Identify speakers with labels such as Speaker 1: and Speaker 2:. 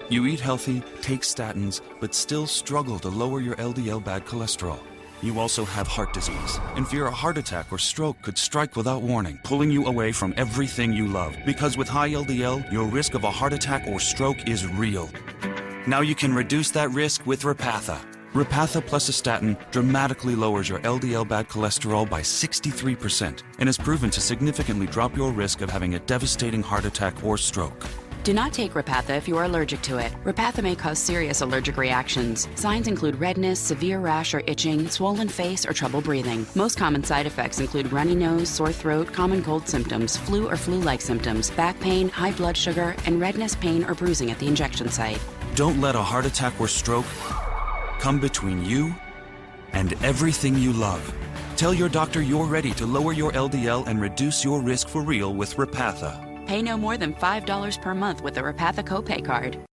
Speaker 1: You eat healthy, take statins, but still struggle to lower your LDL bad cholesterol. You also have heart disease and fear a heart attack or stroke could strike without warning, pulling you away from everything you love. Because with high LDL, your risk of a heart attack or stroke is real. Now you can reduce that risk with Repatha. Repatha plus a statin dramatically lowers your LDL bad cholesterol by 63% and is proven to significantly drop your risk of having a devastating heart attack or stroke.
Speaker 2: Do not take Repatha if you are allergic to it. Repatha may cause serious allergic reactions. Signs include redness, severe rash or itching, swollen face, or trouble breathing. Most common side effects include runny nose, sore throat, common cold symptoms, flu or flu-like symptoms, back pain, high blood sugar, and redness, pain, or bruising at the injection site.
Speaker 1: Don't let a heart attack or stroke come between you and everything you love. Tell your doctor you're ready to lower your LDL and reduce your risk for real with Repatha.
Speaker 2: Pay no more than $5 per month with the Repatha copay card.